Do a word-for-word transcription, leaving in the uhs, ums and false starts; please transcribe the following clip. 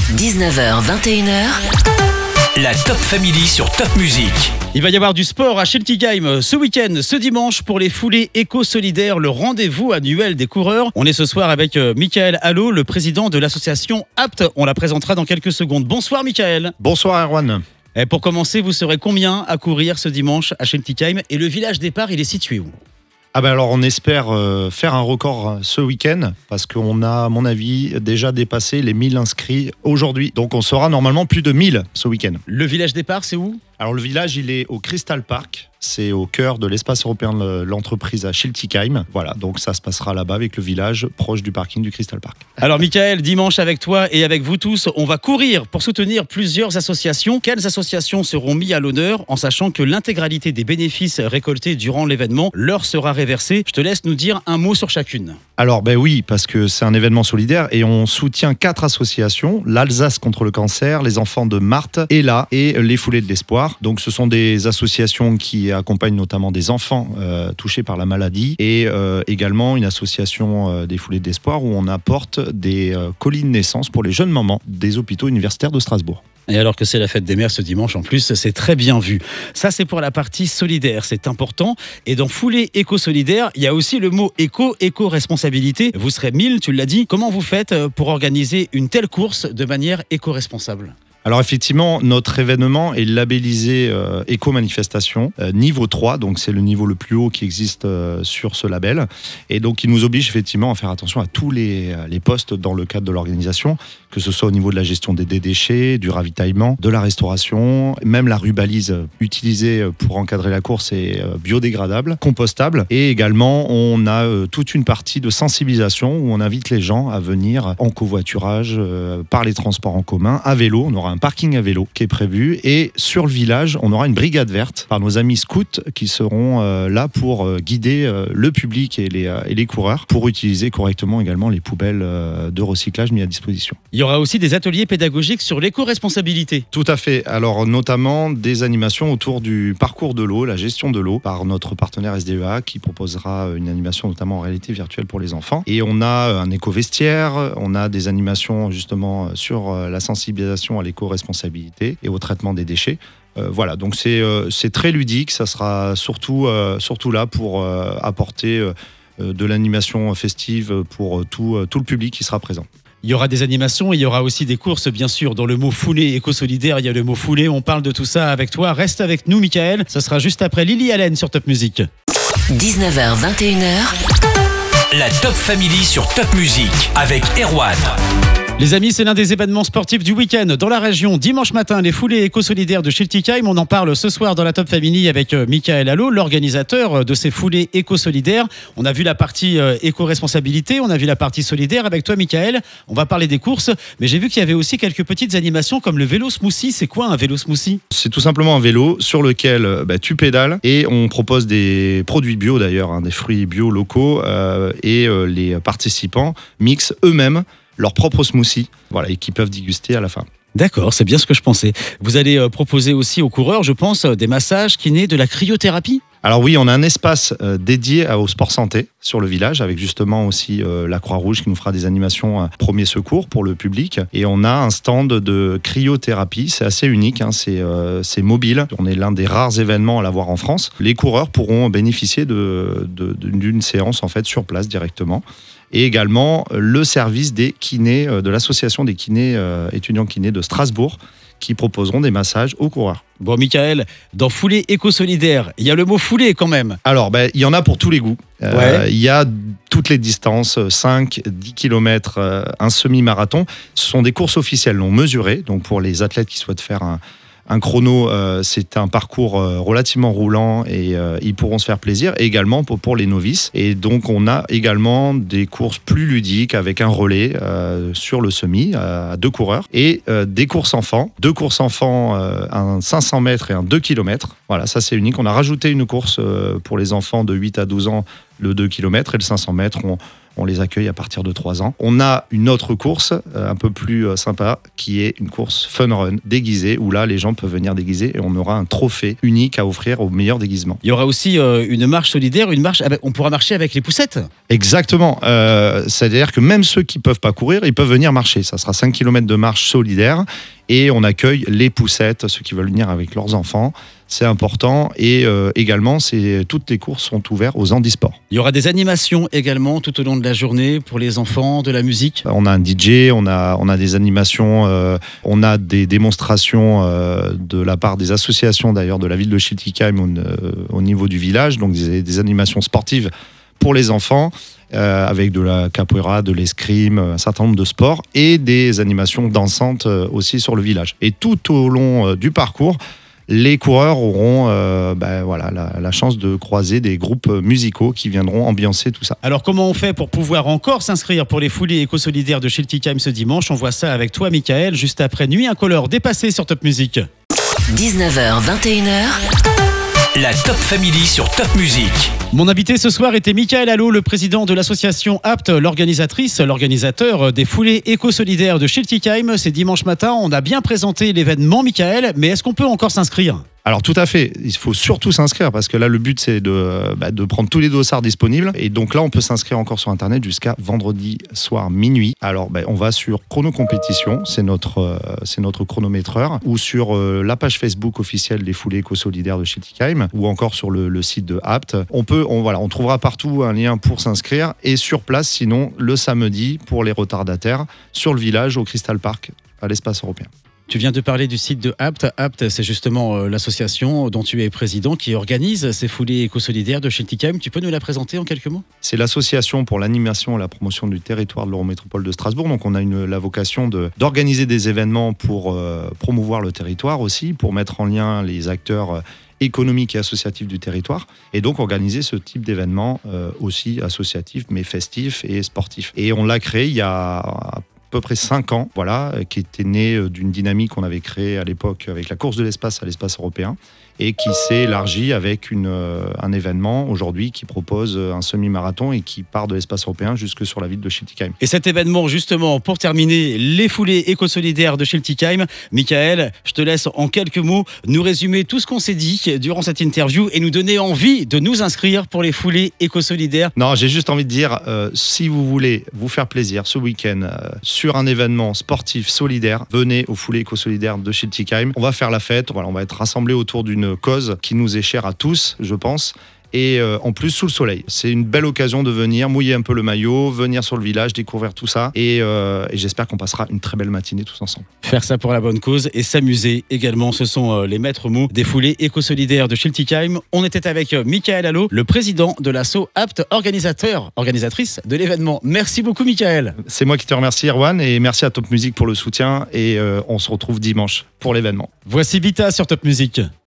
dix-neuf heures vingt et une heures. La Top Family sur Top Music. Il va y avoir du sport à Schiltigheim ce week-end, ce dimanche, pour les foulées éco-solidaires, le rendez-vous annuel des coureurs. On est ce soir avec euh, Michael Allot, le président de l'association Apt. On la présentera dans quelques secondes. Bonsoir Michael. Bonsoir Erwan. Et pour commencer, vous serez combien à courir ce dimanche à Schiltigheim? Et le village départ, il est situé où? Ah ben alors on espère euh, faire un record ce week-end parce qu'on a, à mon avis, déjà dépassé les mille inscrits aujourd'hui. Donc on sera normalement plus de mille ce week-end. Le village départ, c'est où? Alors le village, il est au Crystal Park. C'est au cœur de l'espace européen de l'entreprise à Schiltigheim. Voilà, donc ça se passera là-bas avec le village proche du parking du Crystal Park. Alors Michael, dimanche avec toi et avec vous tous, on va courir pour soutenir plusieurs associations. Quelles associations seront mises à l'honneur en sachant que l'intégralité des bénéfices récoltés durant l'événement leur sera réversée? Je te laisse nous dire un mot sur chacune. Alors ben oui, parce que c'est un événement solidaire et on soutient quatre associations: l'Alsace contre le cancer, les enfants de Marthe, Ella et les Foulées de l'Espoir. Donc ce sont des associations qui accompagnent notamment des enfants euh, touchés par la maladie et euh, également une association euh, des Foulées de l'Espoir où on apporte des euh, colis de naissance pour les jeunes mamans des hôpitaux universitaires de Strasbourg. Et alors que c'est la fête des mères ce dimanche, en plus, c'est très bien vu. Ça, c'est pour la partie solidaire, c'est important. Et dans Foulée éco-solidaire, il y a aussi le mot éco, éco-responsabilité. Vous serez mille, tu l'as dit. Comment vous faites pour organiser une telle course de manière éco-responsable ? Alors effectivement, notre événement est labellisé euh, éco-manifestation euh, niveau trois, donc c'est le niveau le plus haut qui existe euh, sur ce label. Et donc il nous oblige effectivement à faire attention à tous les, les postes dans le cadre de l'organisation, que ce soit au niveau de la gestion des déchets, du ravitaillement, de la restauration, même la rubalise utilisée pour encadrer la course est euh, biodégradable, compostable. Et également, on a euh, toute une partie de sensibilisation où on invite les gens à venir en covoiturage, euh, par les transports en commun, à vélo. On aura un parking à vélo qui est prévu et sur le village on aura une brigade verte par nos amis scouts qui seront euh, là pour euh, guider euh, le public et les, euh, et les coureurs pour utiliser correctement également les poubelles euh, de recyclage mises à disposition. Il y aura aussi des ateliers pédagogiques sur l'éco-responsabilité. Tout à fait, alors notamment des animations autour du parcours de l'eau, la gestion de l'eau par notre partenaire S D E A qui proposera une animation notamment en réalité virtuelle pour les enfants. Et on a un éco-vestiaire, on a des animations justement sur la sensibilisation à l'éco responsabilité et au traitement des déchets. Euh, voilà, donc c'est, euh, c'est très ludique, ça sera surtout, euh, surtout là pour euh, apporter euh, de l'animation festive pour tout, euh, tout le public qui sera présent. Il y aura des animations et il y aura aussi des courses, bien sûr. Dans le mot foulée éco-solidaire, il y a le mot foulée. On parle de tout ça avec toi. Reste avec nous, Michael. Ce sera juste après Lily Allen sur Top Music. dix-neuf heures vingt et une heures. La Top Family sur Top Music avec Erwan. Les amis, c'est l'un des événements sportifs du week-end dans la région. Dimanche matin, les foulées éco-solidaires de Schiltigheim. On en parle ce soir dans la Top Family avec Michael Allot, l'organisateur de ces foulées éco-solidaires. On a vu la partie éco-responsabilité, on a vu la partie solidaire. Avec toi, Michael, on va parler des courses. Mais j'ai vu qu'il y avait aussi quelques petites animations comme le vélo smoothie. C'est quoi un vélo smoothie ? C'est tout simplement un vélo sur lequel bah, tu pédales et on propose des produits bio d'ailleurs, hein, des fruits bio locaux euh, et euh, les participants mixent eux-mêmes leur propre smoothie, voilà, et qui peuvent déguster à la fin. D'accord, c'est bien ce que je pensais. Vous allez euh, proposer aussi aux coureurs, je pense, euh, des massages, kinés, de la cryothérapie ? Alors oui, on a un espace euh, dédié au sport santé sur le village, avec justement aussi euh, la Croix-Rouge qui nous fera des animations euh, premiers secours pour le public. Et on a un stand de cryothérapie, c'est assez unique, hein, c'est, euh, c'est mobile. On est l'un des rares événements à l'avoir en France. Les coureurs pourront bénéficier de, de, d'une séance en fait sur place directement. Et également le service des kinés, de l'association des kinés, euh, étudiants kinés de Strasbourg, qui proposeront des massages aux coureurs. Bon, Michael, dans Foulée éco-solidaire, il y a le mot foulée quand même. Alors, ben, il y en a pour tous les goûts. Euh, ouais. Il y a toutes les distances, cinq, dix kilomètres, euh, un semi-marathon. Ce sont des courses officielles non mesurées. Donc, pour les athlètes qui souhaitent faire un, un chrono, euh, c'est un parcours euh, relativement roulant et euh, ils pourront se faire plaisir. Et également pour, pour les novices. Et donc, on a également des courses plus ludiques avec un relais euh, sur le semi à deux coureurs. Et euh, des courses enfants. Deux courses enfants, euh, un cinq cents mètres et un deux kilomètres. Voilà, ça c'est unique. On a rajouté une course euh, pour les enfants de huit à douze ans, le deux kilomètres et le cinq cents mètres. On, On les accueille à partir de trois ans. On a une autre course euh, un peu plus euh, sympa qui est une course fun run déguisée où là les gens peuvent venir déguiser et on aura un trophée unique à offrir au meilleur déguisement. Il y aura aussi euh, une marche solidaire, une marche avec, on pourra marcher avec les poussettes. Exactement. Euh, c'est-à-dire que même ceux qui ne peuvent pas courir, ils peuvent venir marcher. Ça sera cinq kilomètres de marche solidaire et on accueille les poussettes, ceux qui veulent venir avec leurs enfants. C'est important et euh, également, c'est, toutes les courses sont ouvertes aux handisports. Il y aura des animations également tout au long de la journée pour les enfants, de la musique. On a un D J, on a, on a des animations, euh, on a des démonstrations euh, de la part des associations d'ailleurs de la ville de Schiltigheim au, euh, au niveau du village, donc des, des animations sportives pour les enfants. Euh, avec de la capoeira, de l'escrime, un certain nombre de sports et des animations dansantes euh, aussi sur le village. Et tout au long euh, du parcours, les coureurs auront euh, ben, voilà, la, la chance de croiser des groupes musicaux qui viendront ambiancer tout ça. Alors comment on fait pour pouvoir encore s'inscrire pour les foulées éco-solidaires de Schiltigheim ce dimanche? On voit ça avec toi Michael, juste après Nuit Incolore dépassée sur Top Music. dix-neuf heures vingt et une heures. La Top Family sur Top Music. Mon invité ce soir était Michael Allot, le président de l'association A P T, l'organisatrice, l'organisateur des foulées éco-solidaires de Schiltigheim. C'est dimanche matin, on a bien présenté l'événement Michael, mais est-ce qu'on peut encore s'inscrire ? Alors tout à fait, il faut surtout s'inscrire parce que là le but c'est de, bah, de prendre tous les dossards disponibles et donc là on peut s'inscrire encore sur internet jusqu'à vendredi soir minuit. Alors bah, on va sur Chrono Compétition, c'est notre, euh, c'est notre chronométreur, ou sur euh, la page Facebook officielle des foulées éco-solidaires de Schiltigheim ou encore sur le, le site de A P T. On peut, on, voilà, on trouvera partout un lien pour s'inscrire et sur place sinon le samedi pour les retardataires sur le village au Crystal Park à l'espace européen. Tu viens de parler du site de A P T. A P T, c'est justement euh, l'association dont tu es président qui organise ces foulées éco-solidaires de Schiltigheim. Tu peux nous la présenter en quelques mots ? C'est l'association pour l'animation et la promotion du territoire de l'Eurométropole de Strasbourg. Donc on a une, la vocation de, d'organiser des événements pour euh, promouvoir le territoire aussi, pour mettre en lien les acteurs euh, économiques et associatifs du territoire. Et donc organiser ce type d'événements euh, aussi associatifs, mais festifs et sportifs. Et on l'a créé il y a à peu près cinq ans, voilà, qui était né d'une dynamique qu'on avait créée à l'époque avec la course de l'espace à l'espace européen et qui s'est élargie avec une, euh, un événement aujourd'hui qui propose un semi-marathon et qui part de l'espace européen jusque sur la ville de Schiltigheim. Et cet événement, justement, pour terminer, les foulées éco-solidaires de Schiltigheim. Michael, je te laisse en quelques mots nous résumer tout ce qu'on s'est dit durant cette interview et nous donner envie de nous inscrire pour les foulées éco-solidaires. Non, j'ai juste envie de dire, euh, si vous voulez vous faire plaisir ce week-end euh, sur un événement sportif solidaire, venez aux foulées éco-solidaires de Schiltigheim. On va faire la fête, voilà, on va être rassemblés autour d'une cause qui nous est chère à tous, je pense. Et euh, en plus sous le soleil. C'est une belle occasion de venir mouiller un peu le maillot, venir sur le village, découvrir tout ça. Et, euh, et j'espère qu'on passera une très belle matinée tous ensemble. Faire ça pour la bonne cause et s'amuser également. Ce sont euh, les maîtres mots des foulées éco-solidaires de Schiltigheim. On était avec euh, Michael Allot, le président de l'asso A P T, organisateur, organisatrice de l'événement. Merci beaucoup Michael. C'est moi qui te remercie Erwan et merci à Top Music pour le soutien. Et euh, on se retrouve dimanche pour l'événement. Voici Vita sur Top Music.